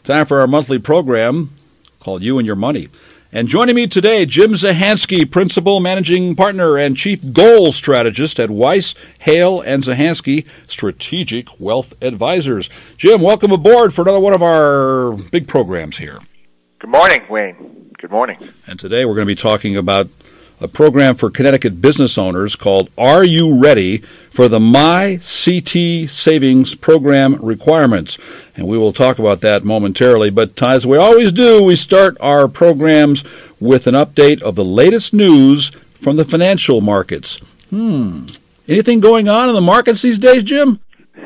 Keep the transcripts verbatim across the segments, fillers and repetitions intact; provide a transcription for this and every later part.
Time for our monthly program called You and Your Money. And joining me today, Jim Zahansky, Principal Managing Partner and Chief Goal Strategist at Weiss, Hale, and Zahansky Strategic Wealth Advisors. Jim, welcome aboard for another one of our big programs here. Good morning, Wayne. Good morning. And today we're going to be talking about a program for Connecticut business owners called Are You Ready for the My C T Savings Program Requirements? And we will talk about that momentarily. But as we always do, we start our programs with an update of the latest news from the financial markets. Hmm. Anything going on in the markets these days, Jim?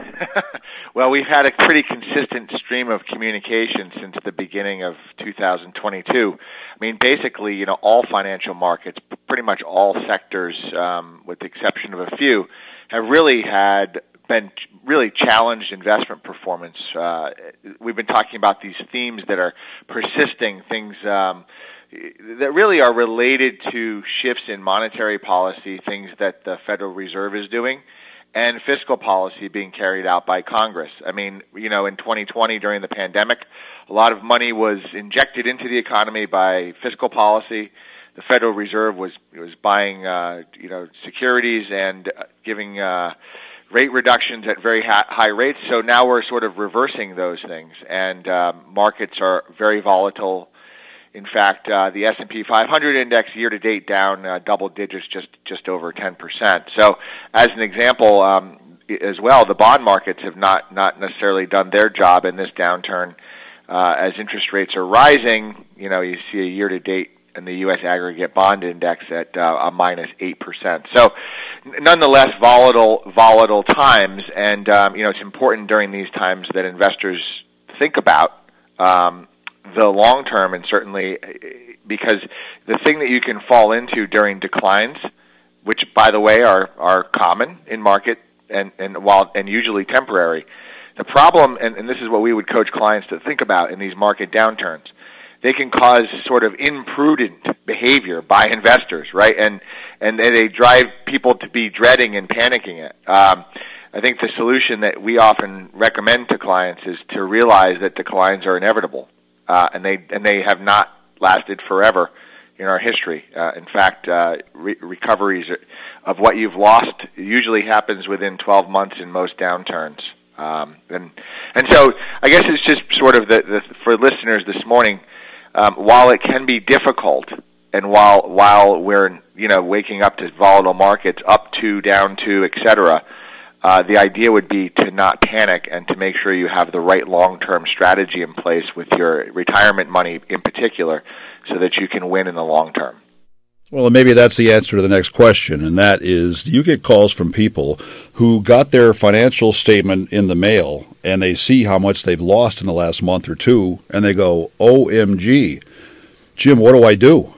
Well, we've had a pretty consistent stream of communication since the beginning of two thousand twenty-two. I mean, basically, you know, all financial markets, pretty much all sectors, um, with the exception of a few, have really had been really challenged investment performance. Uh, we've been talking about these themes that are persisting, things um, that really are related to shifts in monetary policy, things that the Federal Reserve is doing, and fiscal policy being carried out by Congress. I mean, you know, in twenty twenty during the pandemic, a lot of money was injected into the economy by fiscal policy. The Federal Reserve was was buying, uh, you know, securities and giving uh, rate reductions at very ha- high rates. So now we're sort of reversing those things, and uh, markets are very volatile. In fact, uh, the S and P five hundred index year-to-date down uh, double digits, just just over ten percent. So as an example, um, as well, the bond markets have not, not necessarily done their job in this downturn. Uh, as interest rates are rising, you know, you see a year-to-date in the U S aggregate bond index at uh, a minus eight percent. So nonetheless, volatile volatile times, and, um, you know, it's important during these times that investors think about um the long term, and certainly because the thing that you can fall into during declines, which by the way are are common in market and and while and usually temporary, the problem, and, and this is what we would coach clients to think about in these market downturns, they can cause sort of imprudent behavior by investors, right? And and they drive people to be dreading and panicking it. Um, I think the solution that we often recommend to clients is to realize that declines are inevitable. Uh, and they and they have not lasted forever in our history. Uh, in fact, uh, re- recoveries of what you've lost usually happens within twelve months in most downturns. Um, and and so I guess it's just sort of the, the for listeners this morning. Um, while it can be difficult, and while while we're you know waking up to volatile markets, up to, down to, et cetera. Uh, the idea would be to not panic and to make sure you have the right long-term strategy in place with your retirement money in particular so that you can win in the long term. Well, maybe that's the answer to the next question, and that is, do you get calls from people who got their financial statement in the mail and they see how much they've lost in the last month or two, and they go, O M G, Jim, what do I do?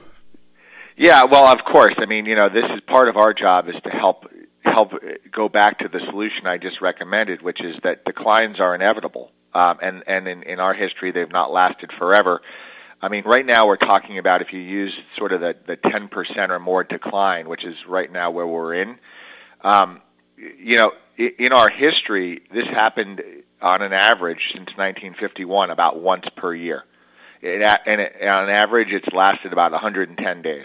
Yeah, well, of course. I mean, you know, this is part of our job is to help help go back to the solution I just recommended, which is that declines are inevitable. Um, and and in, in our history, they've not lasted forever. I mean, right now we're talking about if you use sort of the, the ten percent or more decline, which is right now where we're in. Um, you know, in our history, this happened on an average since nineteen fifty-one about once per year. It, and it, on average, it's lasted about one hundred ten days.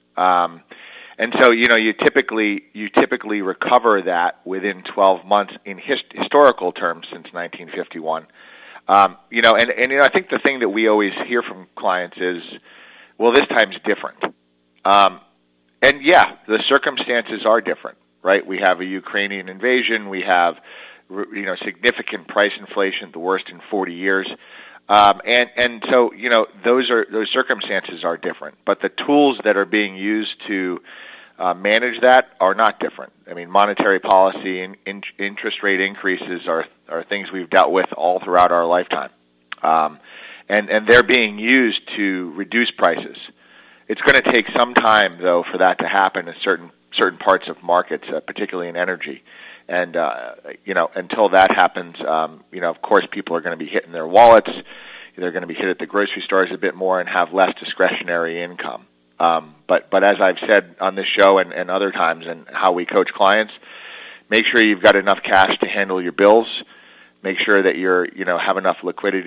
Um And so, you know, you typically you typically recover that within twelve months in his, historical terms since nineteen fifty-one. Um, you know, and, and you know, I think the thing that we always hear from clients is, well, this time's different. Um, and yeah, the circumstances are different, right? We have a Ukrainian invasion. We have, you know, significant price inflation, the worst in forty years. Um, and, and so, you know, those are, those circumstances are different, but the tools that are being used to, uh, manage that are not different. I mean, monetary policy and in, interest rate increases are, are things we've dealt with all throughout our lifetime. Um, and, and they're being used to reduce prices. It's going to take some time, though, for that to happen in certain, certain parts of markets, uh, particularly in energy. And, uh, you know, until that happens, um, you know, of course, people are going to be hitting their wallets. They're going to be hit at the grocery stores a bit more and have less discretionary income. Um, but, but as I've said on this show and, and other times and how we coach clients, make sure you've got enough cash to handle your bills. Make sure that you're, you know, have enough liquidity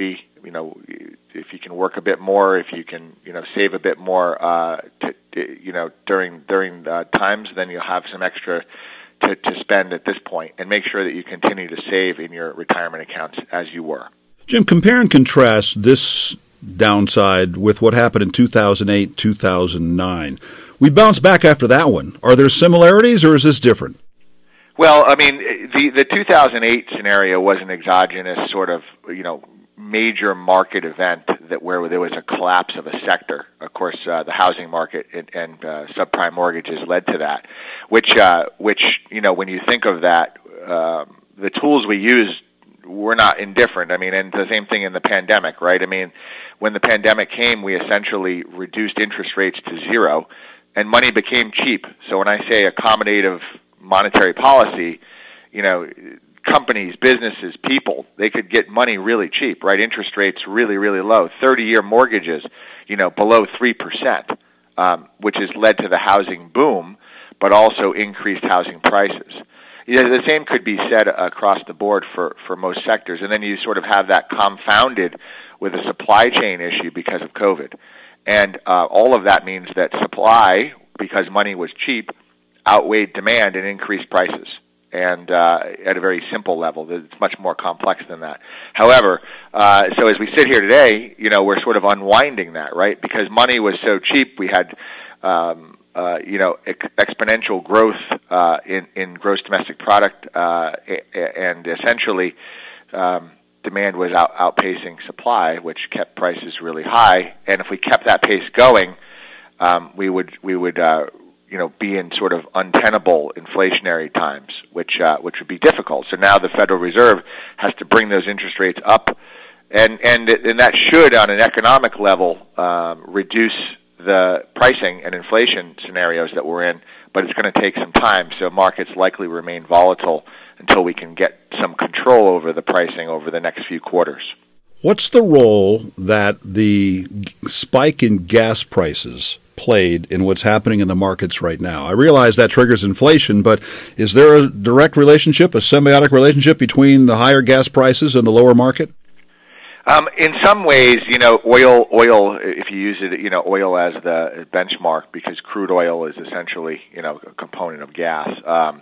you know, if you can work a bit more, if you can, you know, save a bit more, uh, to, to, you know, during during uh, times, then you'll have some extra to, to spend at this point, and make sure that you continue to save in your retirement accounts as you were. Jim, compare and contrast this downside with what happened in two thousand eight, two thousand nine. We bounced back after that one. Are there similarities, or is this different? Well, I mean, the the two thousand eight scenario was an exogenous sort of, you know, major market event that where there was a collapse of a sector. Of course, uh, the housing market and, and uh, subprime mortgages led to that, which, uh, which you know, when you think of that, um, the tools we used were not indifferent. I mean, and the same thing in the pandemic, right? I mean, when the pandemic came, we essentially reduced interest rates to zero, and money became cheap. So when I say accommodative monetary policy, you know, companies, businesses, people, they could get money really cheap, right? Interest rates really, really low. thirty-year mortgages, you know, below three percent, um, which has led to the housing boom, but also increased housing prices. You know, the same could be said across the board for, for most sectors. And then you sort of have that compounded with a supply chain issue because of COVID. And uh, all of that means that supply, because money was cheap, outweighed demand and increased prices. And uh, at a very simple level, it's much more complex than that. However, uh, so as we sit here today, you know, we're sort of unwinding that, right? Because money was so cheap, we had, um, uh, you know, ex- exponential growth uh, in, in gross domestic product, uh, and essentially um, demand was out- outpacing supply, which kept prices really high. And if we kept that pace going, um, we would we would uh, you know, be in sort of untenable inflationary times, which uh, which would be difficult. So now the Federal Reserve has to bring those interest rates up, and and and that should, on an economic level, um, reduce the pricing and inflation scenarios that we're in. But it's going to take some time, so markets likely remain volatile until we can get some control over the pricing over the next few quarters. What's the role that the spike in gas prices played in what's happening in the markets right now? I realize that triggers inflation, but is there a direct relationship, a symbiotic relationship between the higher gas prices and the lower market? Um, in some ways, you know, oil, oil, if you use it, you know, oil as the benchmark, because crude oil is essentially, you know, a component of gas. Um,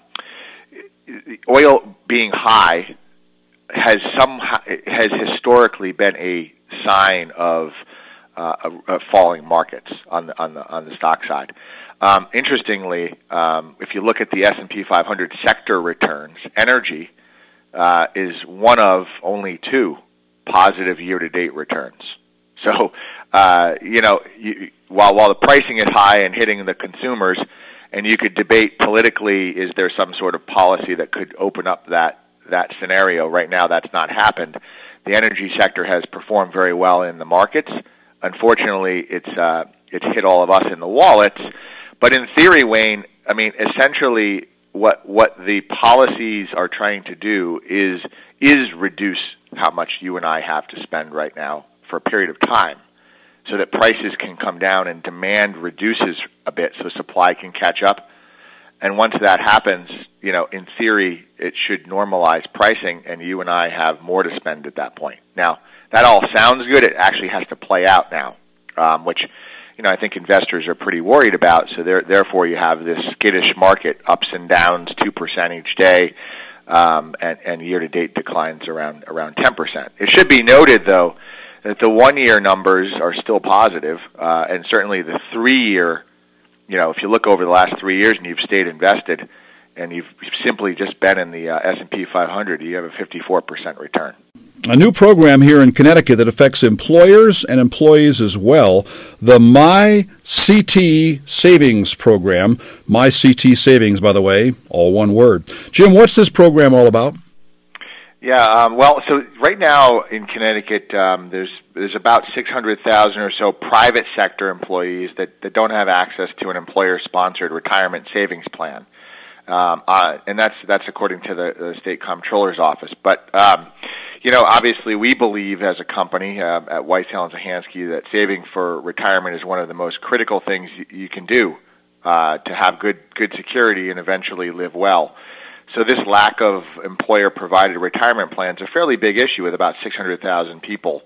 oil being high has some has historically been a sign of uh, of falling markets on the on the on the stock side. Um, interestingly, um, if you look at the S and P five hundred sector returns, energy uh, is one of only two positive year-to-date returns. So, uh, you know, you, while while the pricing is high and hitting the consumers, and you could debate politically, is there some sort of policy that could open up that that scenario? Right now, that's not happened. The energy sector has performed very well in the markets. Unfortunately, it's uh, it's hit all of us in the wallets. But in theory, Wayne, I mean, essentially, what what the policies are trying to do is is reduce how much you and I have to spend right now for a period of time, so that prices can come down and demand reduces a bit, so supply can catch up. And once that happens, you know, in theory, it should normalize pricing, and you and I have more to spend at that point. Now, that all sounds good. It actually has to play out now, um, which, you know, I think investors are pretty worried about. So there, therefore, you have this skittish market, ups and downs, two percent each day, um, and, and year-to-date declines around around ten percent. It should be noted, though, that the one-year numbers are still positive, uh, and certainly the three-year, you know, if you look over the last three years and you've stayed invested and you've simply just been in the uh, S and P five hundred, you have a fifty-four percent return. A new program here in Connecticut that affects employers and employees as well, the My C T Savings Program. My C T Savings, by the way, all one word. Jim, what's this program all about? Yeah, um, well, so right now in Connecticut, um, there's there's about six hundred thousand or so private sector employees that, that don't have access to an employer-sponsored retirement savings plan, um, uh, and that's that's according to the, the state comptroller's office. But um, you know, obviously, we believe as a company uh, at Whitetail and Zahansky that saving for retirement is one of the most critical things you, you can do uh, to have good good security and eventually live well. So this lack of employer-provided retirement plans is a fairly big issue with about six hundred thousand people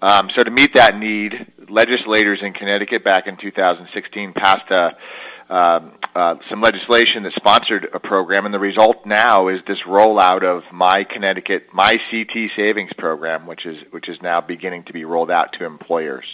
Um, so to meet that need, legislators in Connecticut back in two thousand sixteen passed a, um, uh, some legislation that sponsored a program, and the result now is this rollout of My Connecticut, My C T Savings Program, which is which is now beginning to be rolled out to employers.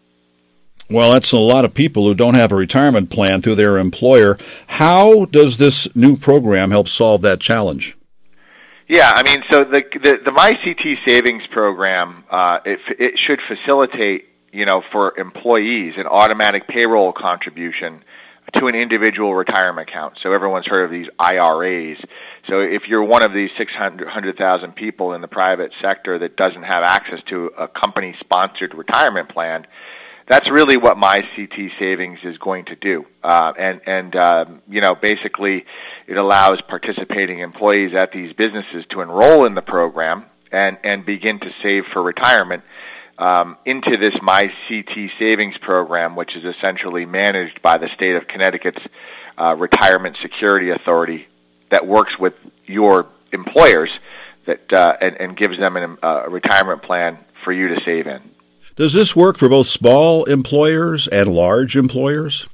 Well, that's a lot of people who don't have a retirement plan through their employer. How does this new program help solve that challenge? Yeah, I mean, so the the, the My C T Savings Program, uh, it, it should facilitate, you know, for employees an automatic payroll contribution to an individual retirement account. So everyone's heard of these I R As. So if you're one of these six hundred thousand people in the private sector that doesn't have access to a company-sponsored retirement plan, that's really what My C T Savings is going to do. Uh, and, and um, you know, basically it allows participating employees at these businesses to enroll in the program and, and begin to save for retirement um, into this My C T Savings Program, which is essentially managed by the state of Connecticut's uh, Retirement Security Authority that works with your employers that uh, and, and gives them a uh, retirement plan for you to save in. Does this work for both small employers and large employers?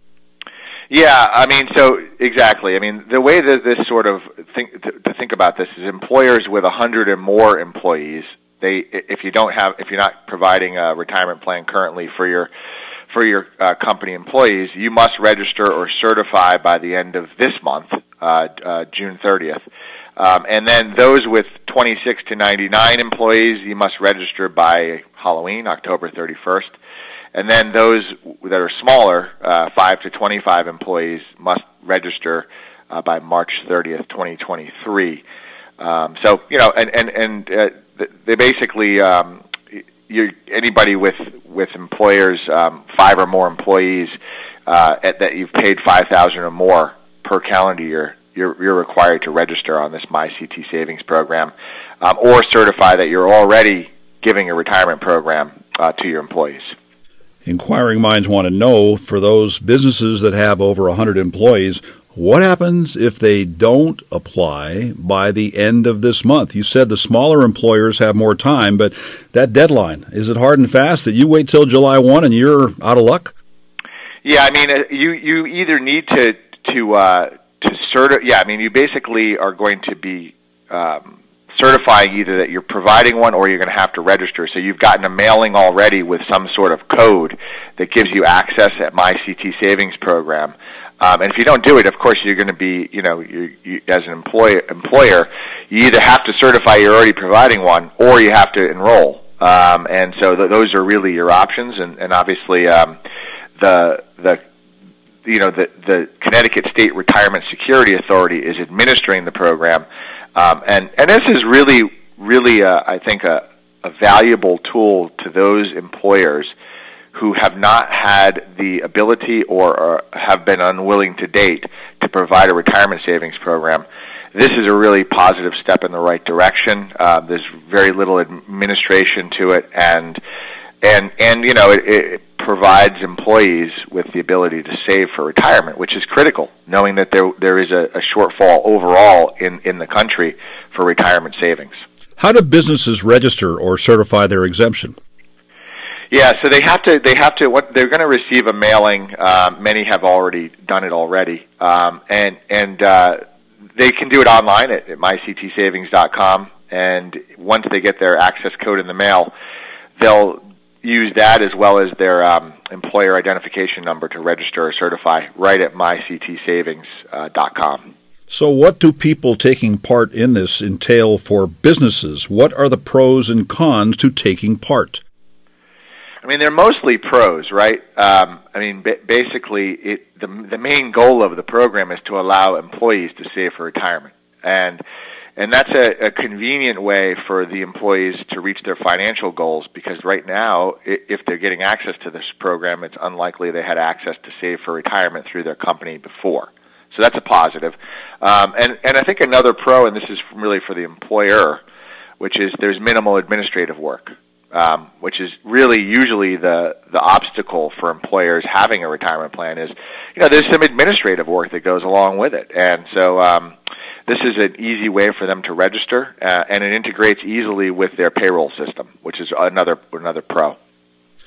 Yeah, I mean, so exactly. I mean, the way that this sort of think to, to think about this is employers with a hundred or more employees. They, if you don't have, if you're not providing a retirement plan currently for your for your uh, company employees, you must register or certify by the end of this month, uh, uh, June thirtieth. Um, and then those with twenty-six to ninety-nine employees, you must register by Halloween, October thirty-first. And then those that are smaller, uh, five to twenty-five employees, must register uh, by March thirtieth, twenty twenty-three. Um, so, you know, and, and, and uh, they basically, um, you, anybody with, with employers, um, five or more employees, uh, at, that you've paid five thousand dollars or more per calendar year, You're, you're required to register on this My C T Savings Program, um, or certify that you're already giving a retirement program uh, to your employees. Inquiring minds want to know, for those businesses that have over one hundred employees, what happens if they don't apply by the end of this month? You said the smaller employers have more time, but that deadline, is it hard and fast that you wait till July first and you're out of luck? Yeah, I mean, uh, you, you either need to, to, uh, to certi- yeah, I mean, you basically are going to be um, certifying either that you're providing one or you're going to have to register. So you've gotten a mailing already with some sort of code that gives you access at My C T Savings Program. Um, and if you don't do it, of course, you're going to be, you know, you, you, as an employer, employer, you either have to certify you're already providing one or you have to enroll. Um, and so th- those are really your options. And, and obviously, um, the the you know, the, the Connecticut State Retirement Security Authority is administering the program. Um, and, and this is really, really, uh, I think, a, a valuable tool to those employers who have not had the ability or, or have been unwilling to date to provide a retirement savings program. This is a really positive step in the right direction. Uh, there's very little administration to it, and and and you know it, it provides employees with the ability to save for retirement, which is critical, knowing that there there is a, a shortfall overall in, in the country for retirement savings. How do businesses register or certify their exemption? Yeah, so they have to. They have to. What they're going to receive a mailing. Uh, many have already done it already, um, and and uh, they can do it online at, at my c t savings dot com. And once they get their access code in the mail, they'll use that as well as their um, employer identification number to register or certify right at my c t savings dot com. So what do people taking part in this entail for businesses? What are the pros and cons to taking part? I mean, they're mostly pros, right? Um, I mean, b- basically, it, the the main goal of the program is to allow employees to save for retirement, and and that's a, a convenient way for the employees to reach their financial goals. Because right now, if they're getting access to this program, it's unlikely they had access to save for retirement through their company before. So that's a positive. Um, and and I think another pro, and this is really for the employer, which is there's minimal administrative work. Um, which is really usually the, the obstacle for employers having a retirement plan is, you know, there's some administrative work that goes along with it. And so um, this is an easy way for them to register, uh, and it integrates easily with their payroll system, which is another another pro.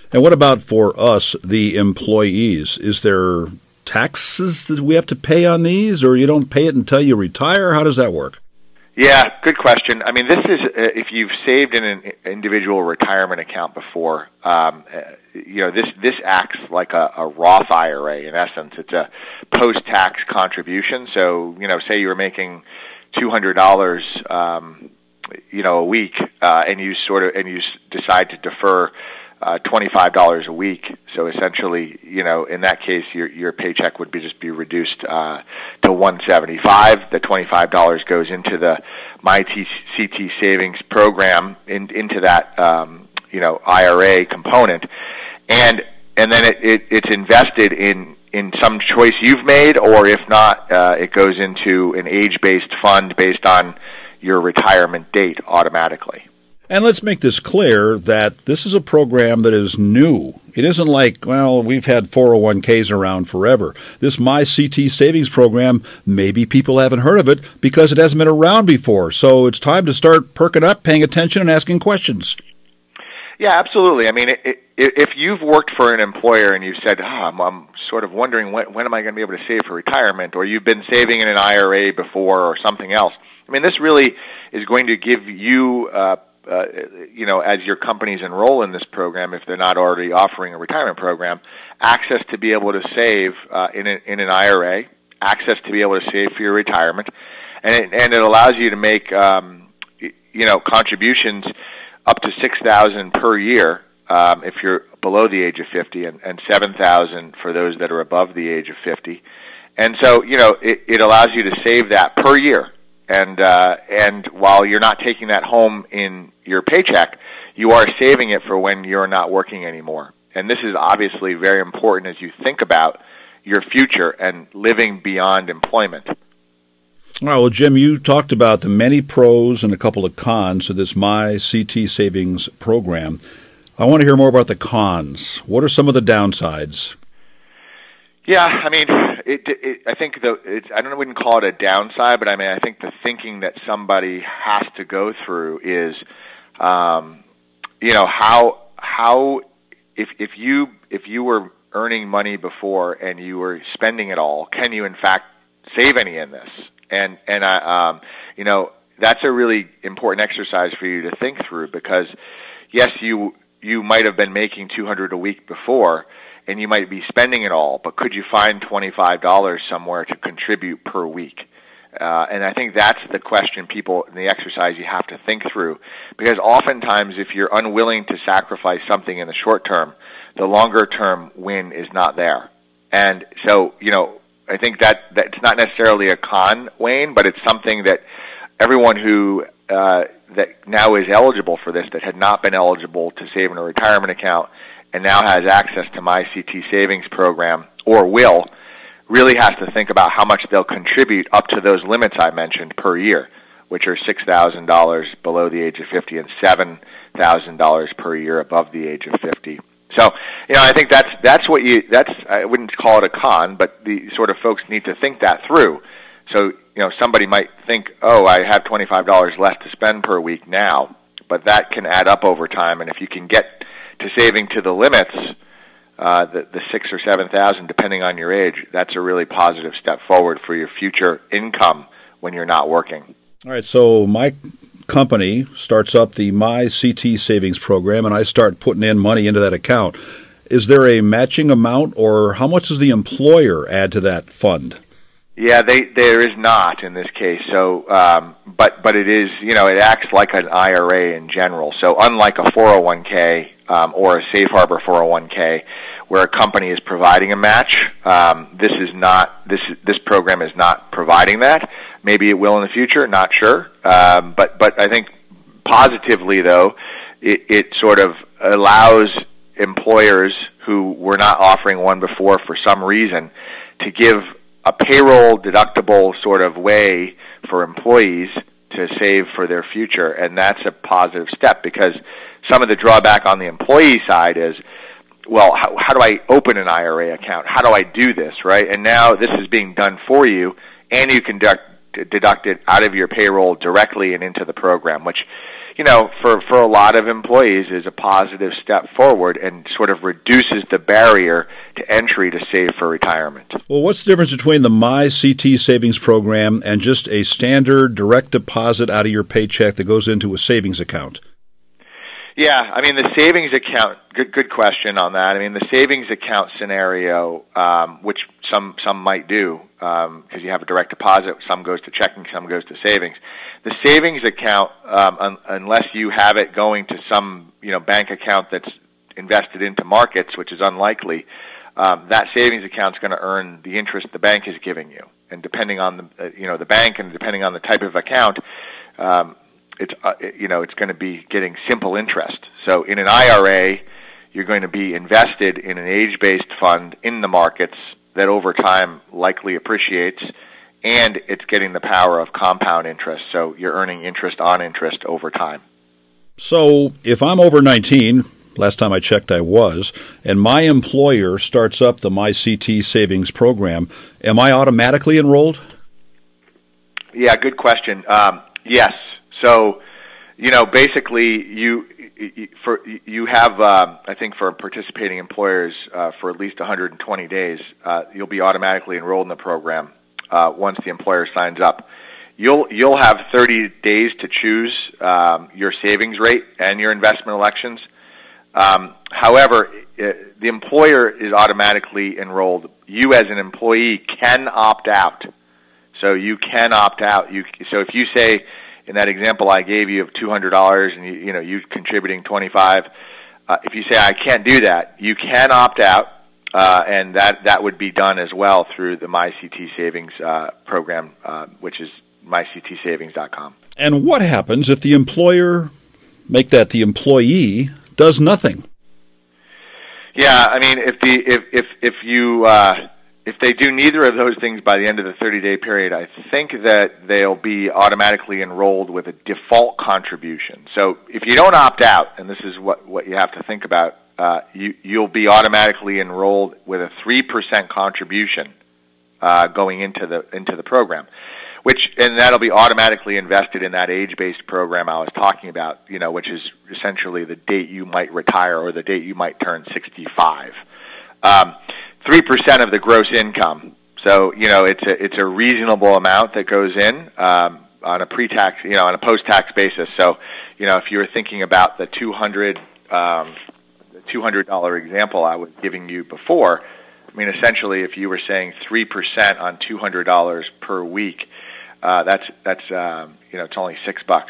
And what about for us, the employees? Is there taxes that we have to pay on these, or you don't pay it until you retire? How does that work? Yeah, good question. I mean, this is, uh, if you've saved in an individual retirement account before, um, uh, you know, this, this acts like a, a Roth I R A in essence. It's a post-tax contribution. So, you know, say you were making two hundred dollars, um, you know, a week, uh, and you sort of, and you decide to defer Uh, twenty-five dollars a week. So essentially, you know, in that case, your your paycheck would be just be reduced uh, to one seventy-five. The twenty-five dollars goes into the My C T Savings program, in, into that um, you know I R A component, and and then it, it it's invested in in some choice you've made, or if not, uh, it goes into an age-based fund based on your retirement date automatically. And let's make this clear that this is a program that is new. It isn't like, well, we've had four oh one k's around forever. This My C T Savings program, maybe people haven't heard of it because it hasn't been around before. So it's time to start perking up, paying attention, and asking questions. Yeah, absolutely. I mean, it, it, if you've worked for an employer and you've said, oh, I'm, I'm sort of wondering when, when am I going to be able to save for retirement, or you've been saving in an I R A before or something else, I mean, this really is going to give you uh, Uh, you know, as your companies enroll in this program, if they're not already offering a retirement program, access to be able to save uh, in, a, in an I R A, access to be able to save for your retirement, and it, and it allows you to make, um, you know, contributions up to six thousand dollars per year um, if you're below the age of fifty, and, and seven thousand dollars for those that are above the age of fifty. And so, you know, it, it allows you to save that per year. And uh, and while you're not taking that home in your paycheck, you are saving it for when you're not working anymore. And this is obviously very important as you think about your future and living beyond employment. All right, well, Jim, you talked about the many pros and a couple of cons to this My C T Savings program. I want to hear more about the cons. What are some of the downsides? Yeah, I mean, it, it, I think the it's, I don't I wouldn't call it a downside, but I mean, I think the thinking that somebody has to go through is, um, you know, how how if if you if you were earning money before and you were spending it all, can you in fact save any in this? And and I, um, you know, that's a really important exercise for you to think through, because yes, you you might have been making two hundred a week before, and you might be spending it all, but could you find twenty-five dollars somewhere to contribute per week? Uh, and I think that's the question people, in the exercise you have to think through, because oftentimes if you're unwilling to sacrifice something in the short term, the longer term win is not there. And so, you know, I think that that's not necessarily a con, Wayne, but it's something that everyone who uh, that now is eligible for this, that had not been eligible to save in a retirement account, and now has access to My C T Savings program, or will, really has to think about how much they'll contribute up to those limits I mentioned per year, which are six thousand dollars below the age of fifty and seven thousand dollars per year above the age of fifty. So, you know, I think that's that's what you that's I wouldn't call it a con, but the sort of folks need to think that through. So, you know, somebody might think, oh, I have twenty-five dollars less to spend per week now, but that can add up over time, and if you can get to saving to the limits, uh, the, the six or seven thousand, depending on your age, that's a really positive step forward for your future income when you're not working. All right, so my company starts up the My C T Savings program, and I start putting in money into that account. Is there a matching amount, or how much does the employer add to that fund? Yeah, they, there is not in this case. So, um, but but it is, you know, it acts like an I R A in general. So unlike a four oh one k um, or a Safe Harbor four oh one k, where a company is providing a match, um, this is not this this program is not providing that. Maybe it will in the future, not sure. Um, but but I think positively though, it, it sort of allows employers who were not offering one before for some reason to give a payroll deductible sort of way for employees to save for their future, and that's a positive step, because some of the drawback on the employee side is, well, how, how do I open an I R A account? How do I do this, right? And now this is being done for you, and you can deduct, deduct it out of your payroll directly and into the program, which, you know, for, for a lot of employees is a positive step forward and sort of reduces the barrier to entry to save for retirement. Well, what's the difference between the My C T Savings Program and just a standard direct deposit out of your paycheck that goes into a savings account? Yeah, I mean, the savings account, good good question on that. I mean, the savings account scenario, um, which some some might do, because um, you have a direct deposit, some goes to checking, some goes to savings. The savings account, um, un- unless you have it going to some, you know, bank account that's invested into markets, which is unlikely, um, that savings account is going to earn the interest the bank is giving you. And depending on the, uh, you know, the bank and depending on the type of account, um, it's uh, you know it's going to be getting simple interest. So in an I R A, you're going to be invested in an age-based fund in the markets that over time likely appreciates, and it's getting the power of compound interest. So you're earning interest on interest over time. So if I'm over nineteen, last time I checked I was, and my employer starts up the My C T Savings Program, am I automatically enrolled? Yeah, good question. Um, yes. So, you know, basically, you for you have, uh, I think, for participating employers uh, for at least one hundred twenty days, uh, you'll be automatically enrolled in the program uh, once the employer signs up. You'll you'll have thirty days to choose um, your savings rate and your investment elections. Um, however, it, the employer is automatically enrolled. You, as an employee, can opt out. So you can opt out. You so if you say, in that example I gave you of two hundred dollars and you, you know, you're contributing twenty-five dollars, uh, if you say, I can't do that, you can opt out, uh, and that, that would be done as well through the My C T Savings uh, program, uh, which is my c t savings dot com. And what happens if the employer, make that the employee, does nothing? Yeah, I mean, if the if if, if you... Uh, If they do neither of those things by the end of the thirty-day period, I think that they'll be automatically enrolled with a default contribution. So if you don't opt out, and this is what, what you have to think about, uh, you, you'll be automatically enrolled with a three percent contribution uh, going into the into the program, which and that'll be automatically invested in that age-based program I was talking about, you know, which is essentially the date you might retire or the date you might turn sixty-five. Um, Three percent of the gross income, so you know it's a it's a reasonable amount that goes in um, on a pre-tax, you know, on a post-tax basis. So, you know, if you were thinking about the two hundred um, the two hundred dollar example I was giving you before, I mean, essentially, if you were saying three percent on two hundred dollars per week, uh, that's that's um, you know it's only six bucks.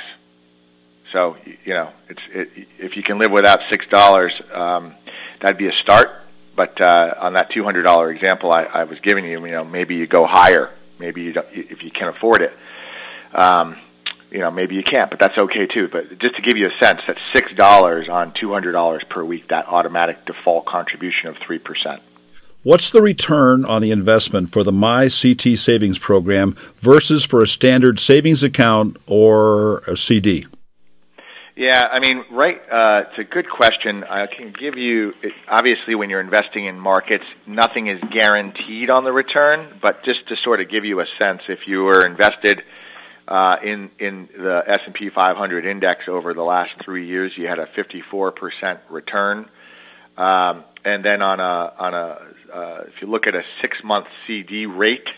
So you know it's it, if you can live without six dollars, um, that'd be a start. But uh, on that two hundred dollar example I, I was giving you, you know, maybe you go higher. Maybe you don't, if you can afford it. Um, you know, maybe you can't, but that's okay too. But just to give you a sense, that's six dollars on two hundred dollars per week, that automatic default contribution of three percent. What's the return on the investment for the My C T Savings Program versus for a standard savings account or a C D? Yeah, I mean, right, uh, it's a good question. I can give you, it, obviously when you're investing in markets, nothing is guaranteed on the return, but just to sort of give you a sense, if you were invested uh, in, in the S and P five hundred index over the last three years, you had a fifty-four percent return. Um, and then on a, on a uh, if you look at a six-month C D rate,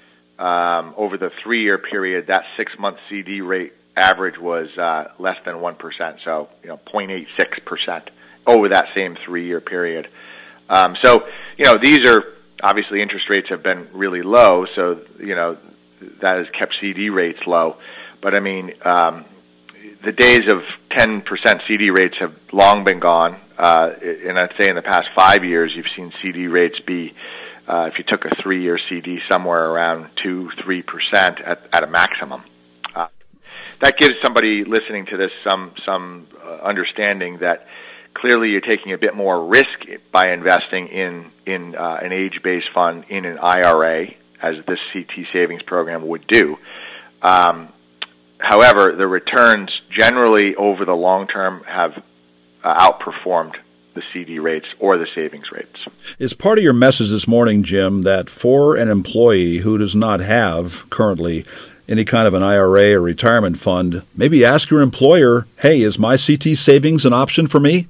um, over the three-year period, that six-month C D rate average was uh, less than one percent, so you know zero point eight six percent over that same three-year period. Um, so you know these are obviously interest rates have been really low, so you know that has kept C D rates low. But I mean, um, the days of ten percent C D rates have long been gone, uh, and I'd say in the past five years you've seen C D rates be, uh, if you took a three-year C D, somewhere around two, three percent at, at a maximum. That gives somebody listening to this some some uh, understanding that clearly you're taking a bit more risk by investing in in uh, an age-based fund in an I R A, as this C T savings program would do. Um, however, the returns generally over the long term have uh, outperformed the C D rates or the savings rates. Is part of your message this morning, Jim, that for an employee who does not have currently any kind of an I R A or retirement fund, maybe ask your employer, hey, is my C T savings an option for me?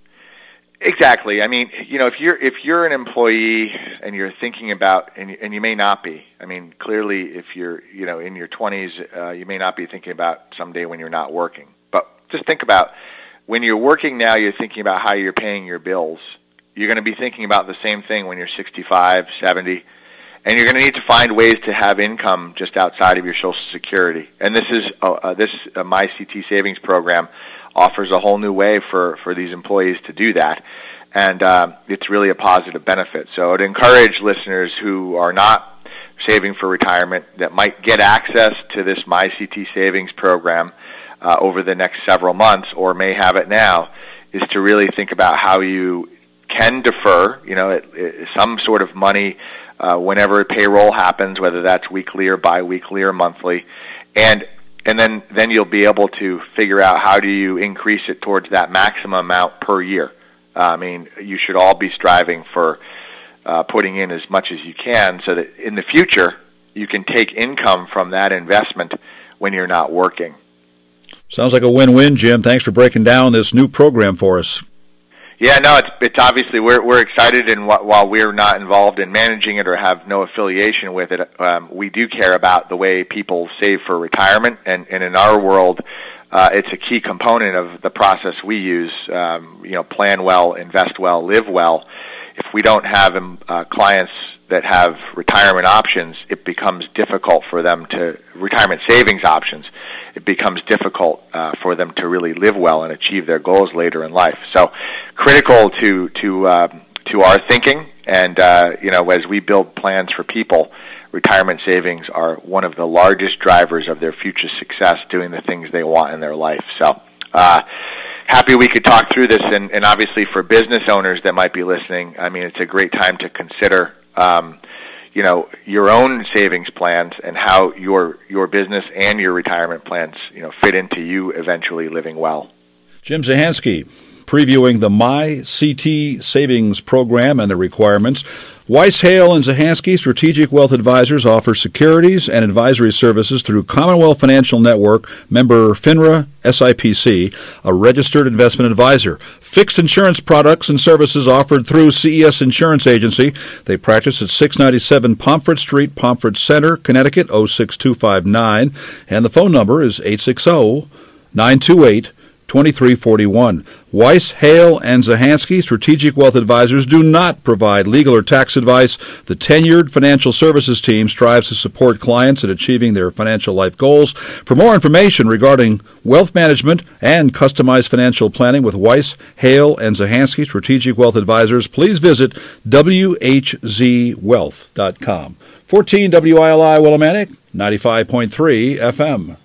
Exactly. I mean, you know, if you're if you're an employee and you're thinking about, and you, and you may not be. I mean, clearly, if you're, you know, in your twenties, uh, you may not be thinking about someday when you're not working. But just think about when you're working now. You're thinking about how you're paying your bills. You're going to be thinking about the same thing when you're sixty-five, seventy, and you're going to need to find ways to have income just outside of your Social Security. And this is uh, uh, this uh, My C T Savings program offers a whole new way for, for these employees to do that, and uh, it's really a positive benefit. So I'd encourage listeners who are not saving for retirement that might get access to this My C T Savings program uh, over the next several months, or may have it now, is to really think about how you can defer, you know, it, it, some sort of money uh, whenever payroll happens, whether that's weekly or biweekly or monthly, and And then, then you'll be able to figure out how do you increase it towards that maximum amount per year. Uh, I mean, you should all be striving for uh, putting in as much as you can so that in the future you can take income from that investment when you're not working. Sounds like a win-win, Jim. Thanks for breaking down this new program for us. Yeah, no, it's, it's obviously we're we're excited, and wh- while we're not involved in managing it or have no affiliation with it, um, we do care about the way people save for retirement, and, and in our world, uh, it's a key component of the process we use. Um, you know, plan well, invest well, live well. If we don't have um, uh, clients that have retirement options, it becomes difficult for them to retirement savings options. It becomes difficult uh, for them to really live well and achieve their goals later in life. So, critical to to uh, to our thinking, and uh, you know, as we build plans for people, retirement savings are one of the largest drivers of their future success, doing the things they want in their life. So, uh, happy we could talk through this, and, and obviously for business owners that might be listening, I mean, it's a great time to consider. Um, you know, your own savings plans and how your your business and your retirement plans, you know, fit into you eventually living well. Jim Zahansky, previewing the My C T Savings Program and the requirements. Weiss, Hale and Zahansky Strategic Wealth Advisors offer securities and advisory services through Commonwealth Financial Network, member FINRA S I P C, a registered investment advisor. Fixed insurance products and services offered through C E S Insurance Agency. They practice at six ninety-seven Pomfret Street, Pomfret Center, Connecticut, oh six two five nine. And the phone number is eight six zero, nine two eight, two three four one. Weiss, Hale, and Zahansky Strategic Wealth Advisors do not provide legal or tax advice. The tenured financial services team strives to support clients in achieving their financial life goals. For more information regarding wealth management and customized financial planning with Weiss, Hale, and Zahansky Strategic Wealth Advisors, please visit w h z wealth dot com. fourteen W I L I Willimantic, ninety-five point three F M.